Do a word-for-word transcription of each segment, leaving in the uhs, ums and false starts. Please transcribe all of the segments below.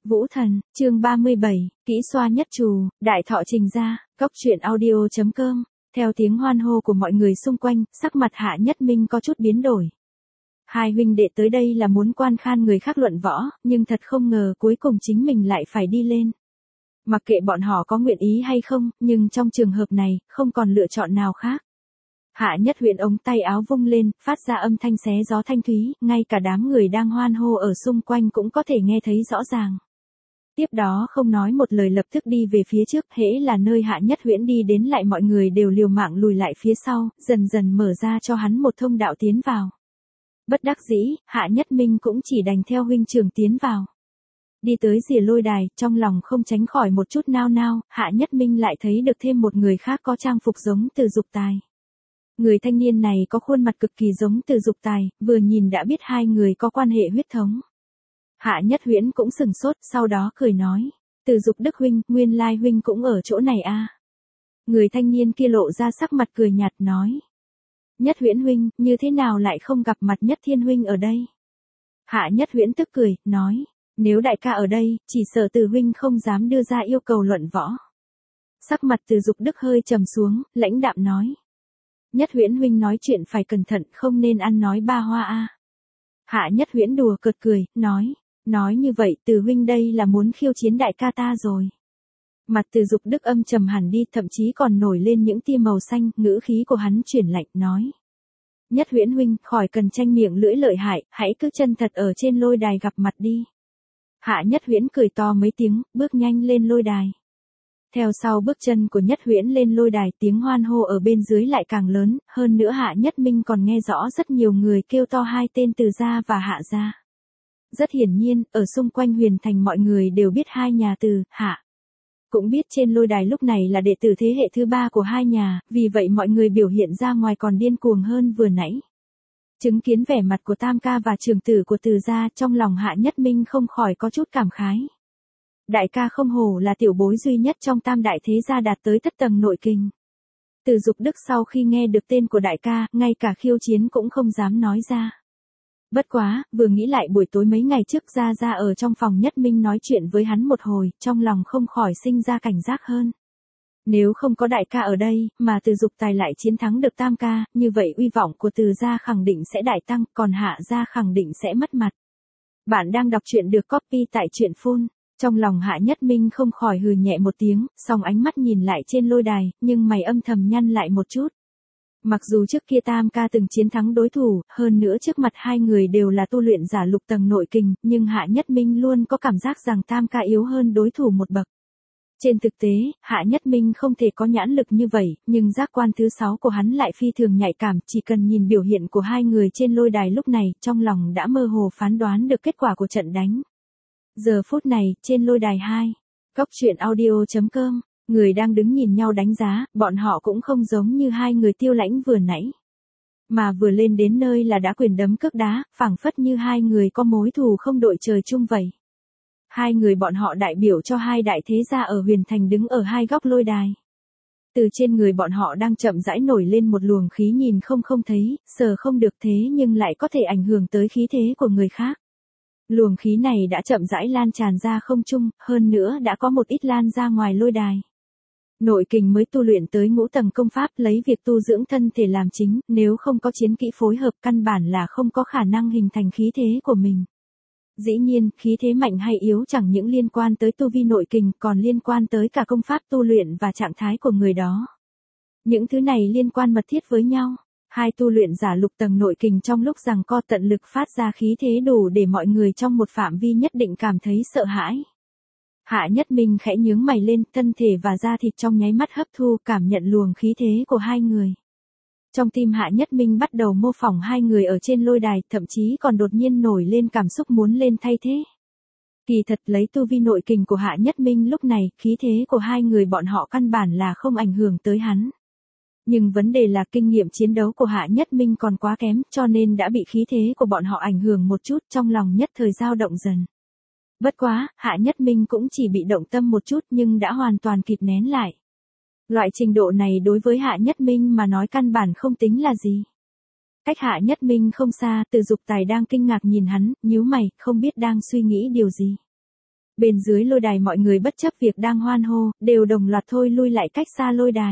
Vũ Thần, chương ba mươi bảy, kỹ xoa nhất trù, đại thọ trình ra, cốc truyện audio.com. Theo tiếng hoan hô của mọi người xung quanh, sắc mặt Hạ Nhất Minh có chút biến đổi. Hai huynh đệ tới đây là muốn quan khan người khác luận võ, nhưng thật không ngờ cuối cùng chính mình lại phải đi lên. Mặc kệ bọn họ có nguyện ý hay không, nhưng trong trường hợp này, không còn lựa chọn nào khác. Hạ Nhất Huyễn ống tay áo vung lên, phát ra âm thanh xé gió thanh thúy, ngay cả đám người đang hoan hô ở xung quanh cũng có thể nghe thấy rõ ràng. Tiếp đó không nói một lời lập tức đi về phía trước, hễ là nơi Hạ Nhất Huyễn đi đến lại mọi người đều liều mạng lùi lại phía sau, dần dần mở ra cho hắn một thông đạo tiến vào. Bất đắc dĩ, Hạ Nhất Minh cũng chỉ đành theo huynh trưởng tiến vào. Đi tới rìa lôi đài, trong lòng không tránh khỏi một chút nao nao, Hạ Nhất Minh lại thấy được thêm một người khác có trang phục giống Từ Dục Tài. Người thanh niên này có khuôn mặt cực kỳ giống Từ Dục Tài, vừa nhìn đã biết hai người có quan hệ huyết thống. Hạ Nhất Huyễn cũng sừng sốt, sau đó cười nói, Từ Dục Đức huynh, nguyên lai huynh cũng ở chỗ này à. Người thanh niên kia lộ ra sắc mặt cười nhạt nói, Nhất Huyễn huynh, như thế nào lại không gặp mặt Nhất Thiên huynh ở đây? Hạ Nhất Huyễn tức cười, nói, nếu đại ca ở đây, chỉ sợ Từ huynh không dám đưa ra yêu cầu luận võ. Sắc mặt Từ Dục Đức hơi trầm xuống, lãnh đạm nói, Nhất Huyễn huynh nói chuyện phải cẩn thận, không nên ăn nói ba hoa a. À. Hạ Nhất Huyễn đùa cợt cười, nói, nói như vậy Từ huynh đây là muốn khiêu chiến đại ca ta rồi. Mặt Từ Dục Đức âm trầm hẳn đi, thậm chí còn nổi lên những tia màu xanh, ngữ khí của hắn chuyển lạnh, nói, Nhất Huyễn huynh, khỏi cần tranh miệng lưỡi lợi hại, hãy cứ chân thật ở trên lôi đài gặp mặt đi. Hạ Nhất Huyễn cười to mấy tiếng, bước nhanh lên lôi đài. Theo sau bước chân của Nhất Huyễn lên lôi đài, tiếng hoan hô ở bên dưới lại càng lớn, hơn nữa Hạ Nhất Minh còn nghe rõ rất nhiều người kêu to hai tên Từ gia và Hạ gia. Rất hiển nhiên, ở xung quanh Huyền Thành mọi người đều biết hai nhà Từ, Hạ. Cũng biết trên lôi đài lúc này là đệ tử thế hệ thứ ba của hai nhà, vì vậy mọi người biểu hiện ra ngoài còn điên cuồng hơn vừa nãy. Chứng kiến vẻ mặt của tam ca và trưởng tử của Từ gia, trong lòng Hạ Nhất Minh không khỏi có chút cảm khái. Đại ca không hổ là tiểu bối duy nhất trong tam đại thế gia đạt tới thất tầng nội kình. Từ Dục Đức sau khi nghe được tên của đại ca, ngay cả khiêu chiến cũng không dám nói ra. Bất quá, vừa nghĩ lại buổi tối mấy ngày trước Gia Gia ở trong phòng Nhất Minh nói chuyện với hắn một hồi, trong lòng không khỏi sinh ra cảnh giác hơn. Nếu không có đại ca ở đây, mà Từ Dục Tài lại chiến thắng được tam ca, như vậy uy vọng của Từ gia khẳng định sẽ đại tăng, còn Hạ gia khẳng định sẽ mất mặt. Bạn đang đọc truyện được copy tại truyện phun. Trong lòng Hạ Nhất Minh không khỏi hừ nhẹ một tiếng, song ánh mắt nhìn lại trên lôi đài, nhưng mày âm thầm nhăn lại một chút. Mặc dù trước kia tam ca từng chiến thắng đối thủ, hơn nữa trước mặt hai người đều là tu luyện giả lục tầng nội kình, nhưng Hạ Nhất Minh luôn có cảm giác rằng tam ca yếu hơn đối thủ một bậc. Trên thực tế, Hạ Nhất Minh không thể có nhãn lực như vậy, nhưng giác quan thứ sáu của hắn lại phi thường nhạy cảm, chỉ cần nhìn biểu hiện của hai người trên lôi đài lúc này, trong lòng đã mơ hồ phán đoán được kết quả của trận đánh. Giờ phút này, trên lôi đài hai, cốc truyện audio.com, người đang đứng nhìn nhau đánh giá, bọn họ cũng không giống như hai người Tiêu Lãnh vừa nãy. Mà vừa lên đến nơi là đã quyền đấm cước đá, phảng phất như hai người có mối thù không đội trời chung vậy. Hai người bọn họ đại biểu cho hai đại thế gia ở Huyền Thành đứng ở hai góc lôi đài. Từ trên người bọn họ đang chậm rãi nổi lên một luồng khí nhìn không không thấy, sờ không được thế nhưng lại có thể ảnh hưởng tới khí thế của người khác. Luồng khí này đã chậm rãi lan tràn ra không trung, hơn nữa đã có một ít lan ra ngoài lôi đài. Nội kình mới tu luyện tới ngũ tầng công pháp, lấy việc tu dưỡng thân thể làm chính, nếu không có chiến kỹ phối hợp căn bản là không có khả năng hình thành khí thế của mình. Dĩ nhiên, khí thế mạnh hay yếu chẳng những liên quan tới tu vi nội kình, còn liên quan tới cả công pháp tu luyện và trạng thái của người đó. Những thứ này liên quan mật thiết với nhau. Hai tu luyện giả lục tầng nội kình trong lúc giằng co tận lực phát ra khí thế đủ để mọi người trong một phạm vi nhất định cảm thấy sợ hãi. Hạ Nhất Minh khẽ nhướng mày lên, thân thể và da thịt trong nháy mắt hấp thu cảm nhận luồng khí thế của hai người. Trong tim Hạ Nhất Minh bắt đầu mô phỏng hai người ở trên lôi đài, thậm chí còn đột nhiên nổi lên cảm xúc muốn lên thay thế. Kỳ thật lấy tu vi nội kình của Hạ Nhất Minh lúc này, khí thế của hai người bọn họ căn bản là không ảnh hưởng tới hắn. Nhưng vấn đề là kinh nghiệm chiến đấu của Hạ Nhất Minh còn quá kém, cho nên đã bị khí thế của bọn họ ảnh hưởng một chút, trong lòng nhất thời dao động dần. Bất quá, Hạ Nhất Minh cũng chỉ bị động tâm một chút nhưng đã hoàn toàn kịp nén lại. Loại trình độ này đối với Hạ Nhất Minh mà nói căn bản không tính là gì. Cách Hạ Nhất Minh không xa, Từ Dục Tài đang kinh ngạc nhìn hắn, nhíu mày, không biết đang suy nghĩ điều gì. Bên dưới lôi đài mọi người bất chấp việc đang hoan hô, đều đồng loạt thôi lui lại cách xa lôi đài.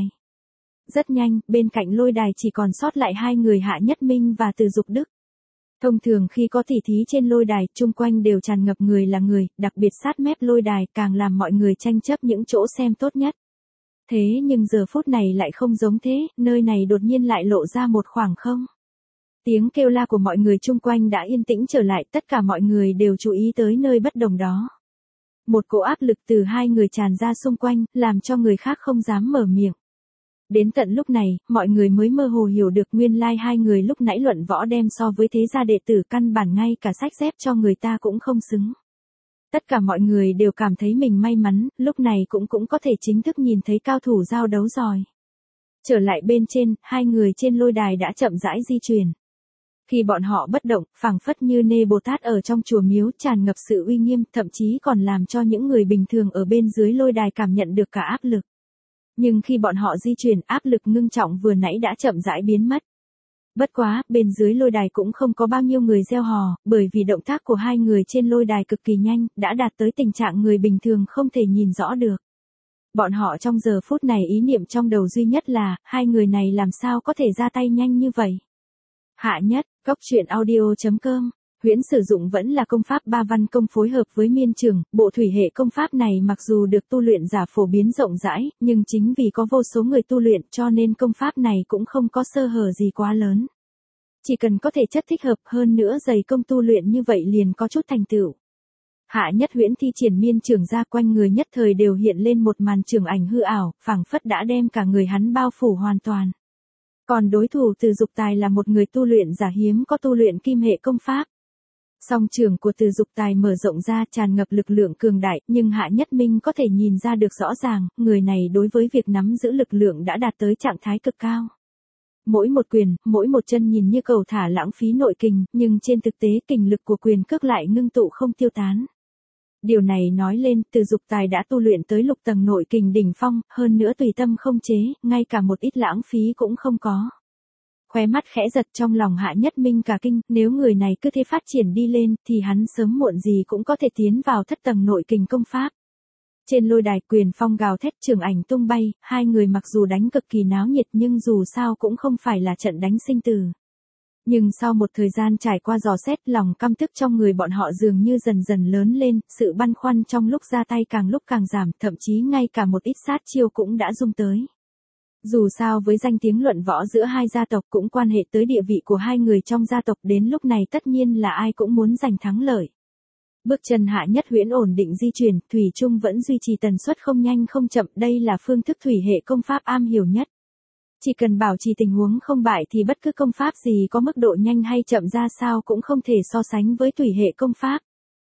Rất nhanh, bên cạnh lôi đài chỉ còn sót lại hai người Hạ Nhất Minh và Từ Dục Đức. Thông thường khi có tỉ thí trên lôi đài, chung quanh đều tràn ngập người là người, đặc biệt sát mép lôi đài càng làm mọi người tranh chấp những chỗ xem tốt nhất. Thế nhưng giờ phút này lại không giống thế, nơi này đột nhiên lại lộ ra một khoảng không. Tiếng kêu la của mọi người chung quanh đã yên tĩnh trở lại, tất cả mọi người đều chú ý tới nơi bất đồng đó. Một cỗ áp lực từ hai người tràn ra xung quanh, làm cho người khác không dám mở miệng. Đến tận lúc này, mọi người mới mơ hồ hiểu được nguyên lai hai người lúc nãy luận võ đem so với thế gia đệ tử căn bản ngay cả sách dép cho người ta cũng không xứng. Tất cả mọi người đều cảm thấy mình may mắn, lúc này cũng cũng có thể chính thức nhìn thấy cao thủ giao đấu rồi. Trở lại bên trên, hai người trên lôi đài đã chậm rãi di chuyển. Khi bọn họ bất động, phảng phất như Nê Bồ Tát ở trong chùa miếu, tràn ngập sự uy nghiêm, thậm chí còn làm cho những người bình thường ở bên dưới lôi đài cảm nhận được cả áp lực. Nhưng khi bọn họ di chuyển, áp lực ngưng trọng vừa nãy đã chậm rãi biến mất. Bất quá, bên dưới lôi đài cũng không có bao nhiêu người reo hò, bởi vì động tác của hai người trên lôi đài cực kỳ nhanh, đã đạt tới tình trạng người bình thường không thể nhìn rõ được. Bọn họ trong giờ phút này ý niệm trong đầu duy nhất là, hai người này làm sao có thể ra tay nhanh như vậy. Hạ Nhất, Cốc Truyện Audio chấm com. Huyễn sử dụng vẫn là công pháp ba văn công phối hợp với miên trường, bộ thủy hệ công pháp này mặc dù được tu luyện giả phổ biến rộng rãi, nhưng chính vì có vô số người tu luyện cho nên công pháp này cũng không có sơ hở gì quá lớn. Chỉ cần có thể chất thích hợp hơn nữa dày công tu luyện như vậy liền có chút thành tựu. Hạ Nhất Huyễn thi triển miên trường ra, quanh người nhất thời đều hiện lên một màn trường ảnh hư ảo, phảng phất đã đem cả người hắn bao phủ hoàn toàn. Còn đối thủ Từ Dục Tài là một người tu luyện giả hiếm có tu luyện kim hệ công pháp. Song trường của Từ Dục Tài mở rộng ra, tràn ngập lực lượng cường đại, nhưng Hạ Nhất Minh có thể nhìn ra được rõ ràng, người này đối với việc nắm giữ lực lượng đã đạt tới trạng thái cực cao. Mỗi một quyền, mỗi một chân nhìn như cầu thả lãng phí nội kình, nhưng trên thực tế kình lực của quyền cước lại ngưng tụ không tiêu tán. Điều này nói lên, Từ Dục Tài đã tu luyện tới lục tầng nội kình đỉnh phong, hơn nữa tùy tâm không chế, ngay cả một ít lãng phí cũng không có. Khóe mắt khẽ giật, trong lòng Hạ Nhất Minh cả kinh, nếu người này cứ thế phát triển đi lên, thì hắn sớm muộn gì cũng có thể tiến vào thất tầng nội kình công pháp. Trên lôi đài, quyền phong gào thét, trường ảnh tung bay, hai người mặc dù đánh cực kỳ náo nhiệt nhưng dù sao cũng không phải là trận đánh sinh tử. Nhưng sau một thời gian trải qua dò xét, lòng căm tức trong người bọn họ dường như dần dần lớn lên, sự băn khoăn trong lúc ra tay càng lúc càng giảm, thậm chí ngay cả một ít sát chiêu cũng đã dung tới. Dù sao với danh tiếng luận võ giữa hai gia tộc cũng quan hệ tới địa vị của hai người trong gia tộc, đến lúc này tất nhiên là ai cũng muốn giành thắng lợi. Bước chân Hạ Nhất Huyễn ổn định di chuyển, thủy chung vẫn duy trì tần suất không nhanh không chậm, đây là phương thức thủy hệ công pháp am hiểu nhất. Chỉ cần bảo trì tình huống không bại thì bất cứ công pháp gì có mức độ nhanh hay chậm ra sao cũng không thể so sánh với thủy hệ công pháp.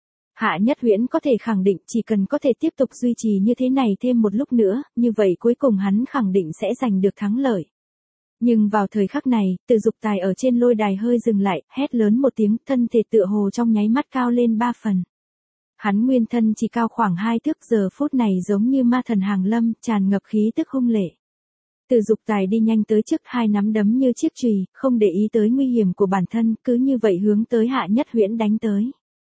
Hạ Nhất Huyễn có thể khẳng định chỉ cần có thể tiếp tục duy trì như thế này thêm một lúc nữa, như vậy cuối cùng hắn khẳng định sẽ giành được thắng lợi. Nhưng vào thời khắc này, Từ Dục Tài ở trên lôi đài hơi dừng lại, hét lớn một tiếng, thân thể tựa hồ trong nháy mắt cao lên ba phần. Hắn nguyên thân chỉ cao khoảng hai thước, giờ phút này giống như ma thần hàng lâm, tràn ngập khí tức hung lệ. Từ Dục Tài đi nhanh tới trước, hai nắm đấm như chiếc chùy, không để ý tới nguy hiểm của bản thân, cứ như vậy hướng tới Hạ Nhất Huyễn đánh tới.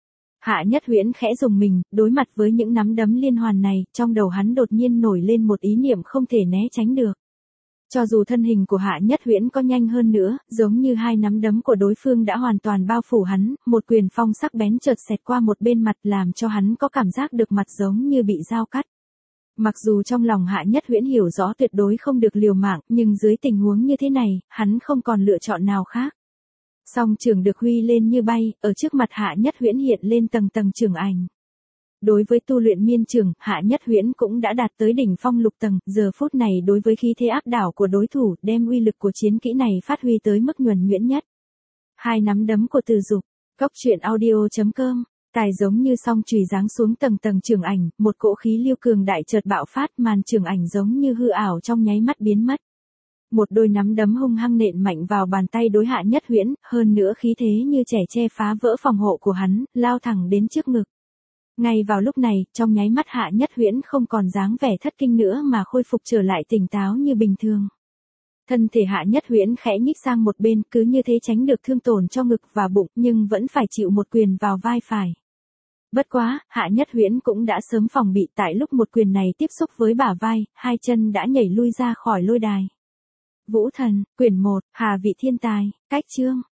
Hạ Nhất Huyễn khẽ rùng mình, đối mặt với những nắm đấm liên hoàn này, trong đầu hắn đột nhiên nổi lên một ý niệm không thể né tránh được. Cho dù thân hình của Hạ Nhất Huyễn có nhanh hơn nữa, giống như hai nắm đấm của đối phương đã hoàn toàn bao phủ hắn, một quyền phong sắc bén chợt xẹt qua một bên mặt làm cho hắn có cảm giác được mặt giống như bị dao cắt. Mặc dù trong lòng Hạ Nhất Huyễn hiểu rõ tuyệt đối không được liều mạng, nhưng dưới tình huống như thế này, hắn không còn lựa chọn nào khác. Song trường được huy lên như bay, ở trước mặt Hạ Nhất Huyễn hiện lên tầng tầng trường ảnh. Đối với tu luyện miên trường, Hạ Nhất Huyễn cũng đã đạt tới đỉnh phong lục tầng, giờ phút này đối với khí thế áp đảo của đối thủ, đem uy lực của chiến kỹ này phát huy tới mức nhuần nhuyễn nhất. Hai nắm đấm của Từ Dục, Cốc Truyện Audio chấm com. Tài giống như song chùy giáng xuống tầng tầng trường ảnh, một cỗ khí lưu cường đại chợt bạo phát, màn trường ảnh giống như hư ảo trong nháy mắt biến mất. Một đôi nắm đấm hung hăng nện mạnh vào bàn tay đối Hạ Nhất Huyễn, hơn nữa khí thế như trẻ che phá vỡ phòng hộ của hắn, lao thẳng đến trước ngực. Ngay vào lúc này, trong nháy mắt Hạ Nhất Huyễn không còn dáng vẻ thất kinh nữa mà khôi phục trở lại tỉnh táo như bình thường. Thân thể Hạ Nhất Huyễn khẽ nhích sang một bên, cứ như thế tránh được thương tổn cho ngực và bụng, nhưng vẫn phải chịu một quyền vào vai phải. Bất quá, Hạ Nhất Huyễn cũng đã sớm phòng bị tại lúc một quyền này tiếp xúc với bả vai, hai chân đã nhảy lui ra khỏi lôi đài. Vũ thần, quyển một, Hà vị thiên tài, cách chương.